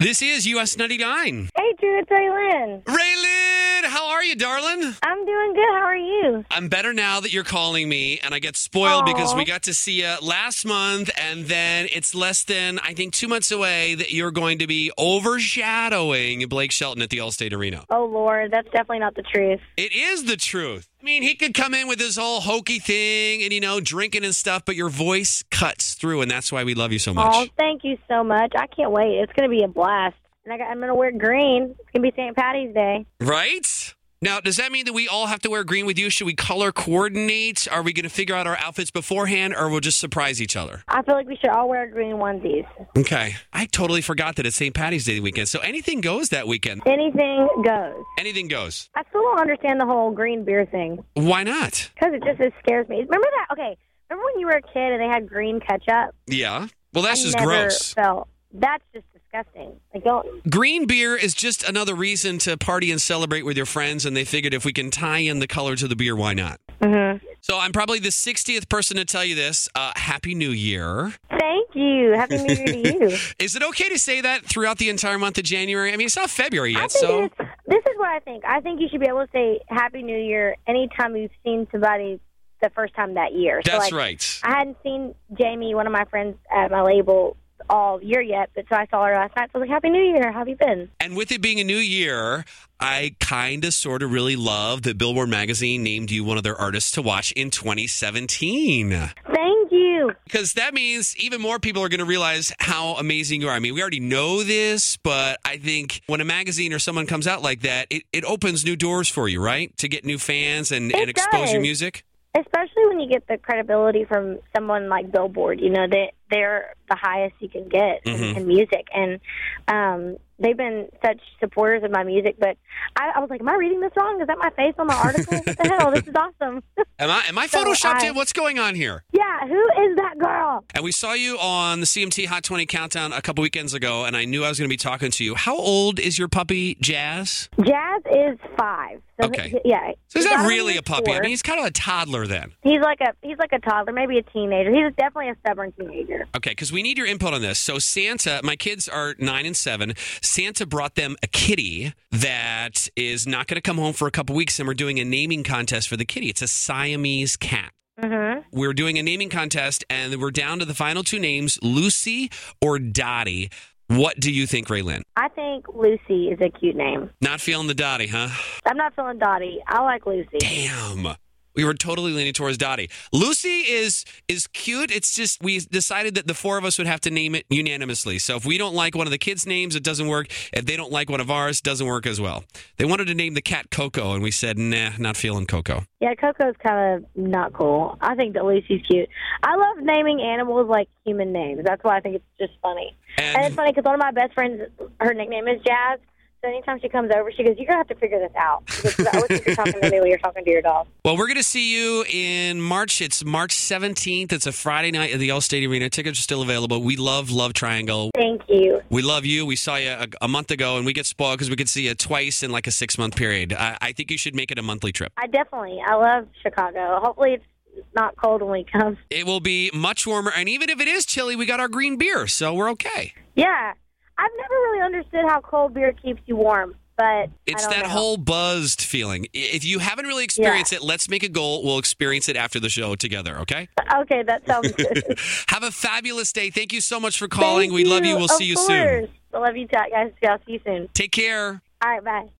This is US 99. Hey, Drew, it's Raylyn. Raylyn, how are you, darling? I'm doing good. How are you? I'm better now that you're calling me, and I get spoiled Aww. because we got to see you last month, and then it's less than, I think, 2 months away that you're going to be overshadowing Blake Shelton at the Allstate Arena. Oh, Lord, that's definitely not the truth. It is the truth. I mean, he could come in with this whole hokey thing and, drinking and stuff, but your voice cuts through, and that's why we love you so much. Oh, thank you so much. I can't wait. It's going to be a blast. And I'm going to wear green. It's going to be St. Patty's Day. Right? Now, does that mean that we all have to wear green with you? Should we color coordinate? Are we going to figure out our outfits beforehand, or we'll just surprise each other? I feel like we should all wear green onesies. Okay. I totally forgot that it's St. Patty's Day weekend, so anything goes that weekend. Anything goes. Anything goes. I still don't understand the whole green beer thing. Why not? Because it scares me. Remember that? Okay. Remember when you were a kid and they had green ketchup? Yeah. Well, that's just never gross. That's just disgusting. Green beer is just another reason to party and celebrate with your friends, and they figured if we can tie in the color to the beer, why not? Mm-hmm. So I'm probably the 60th person to tell you this. Happy New Year. Thank you. Happy New Year to you. Is it okay to say that throughout the entire month of January? I mean, it's not February yet, so... This is what I think. I think you should be able to say Happy New Year anytime you've seen somebody the first time that year. That's right. I hadn't seen Jamie, one of my friends at my label, all year yet, but so I saw her last night. So I was like, Happy New Year. How have you been? And with it being a new year, I kind of sort of really love that Billboard Magazine named you one of their artists to watch in 2017. Thank you. Because that means even more people are going to realize how amazing you are. I mean, we already know this, but I think when a magazine or someone comes out like that, it opens new doors for you, right? To get new fans and expose your music. Especially when you get the credibility from someone like Billboard, they're the highest you can get in music. And they've been such supporters of my music. But I was like, am I reading this wrong? Is that my face on the article? What the hell? This is awesome. Am I photoshopped in? What's going on here? Yeah, who is that girl? And we saw you on the CMT Hot 20 Countdown a couple weekends ago, and I knew I was going to be talking to you. How old is your puppy, Jazz? Jazz is 5. So okay. Yeah. So he's not really a puppy. 4. I mean, he's kind of a toddler then. He's like a toddler, maybe a teenager. He's definitely a stubborn teenager. Okay, because we need your input on this. So Santa, my kids are 9 and 7. Santa brought them a kitty that is not going to come home for a couple weeks, and we're doing a naming contest for the kitty. It's a Siamese cat. Mm-hmm. We're doing a naming contest, and we're down to the final 2 names, Lucy or Dottie. What do you think, Raylyn? I think Lucy is a cute name. Not feeling the Dottie, huh? I'm not feeling Dottie. I like Lucy. Damn. We were totally leaning towards Dottie. Lucy is cute. It's just we decided that the 4 of us would have to name it unanimously. So if we don't like one of the kids' names, it doesn't work. If they don't like one of ours, it doesn't work as well. They wanted to name the cat Coco, and we said, nah, not feeling Coco. Yeah, Coco's kind of not cool. I think that Lucy's cute. I love naming animals like human names. That's why I think it's just funny. And it's funny because one of my best friends, her nickname is Jazz. So anytime she comes over, she goes, you're going to have to figure this out. Because I always think you're talking to me when you're talking to your dog. Well, we're going to see you in March. It's March 17th. It's a Friday night at the Allstate Arena. Tickets are still available. We love Triangle. Thank you. We love you. We saw you a month ago, and we get spoiled because we could see you twice in like a 6-month period. I think you should make it a monthly trip. I love Chicago. Hopefully it's not cold when we come. It will be much warmer, and even if it is chilly, we got our green beer, so we're okay. Yeah. I've never really understood how cold beer keeps you warm, but it's that whole buzzed feeling. If you haven't really experienced it, let's make a goal. We'll experience it after the show together, okay? Okay, that sounds good. Have a fabulous day. Thank you so much for calling. We love you. We'll see you soon. I love you, guys. I'll see you soon. Take care. All right, bye.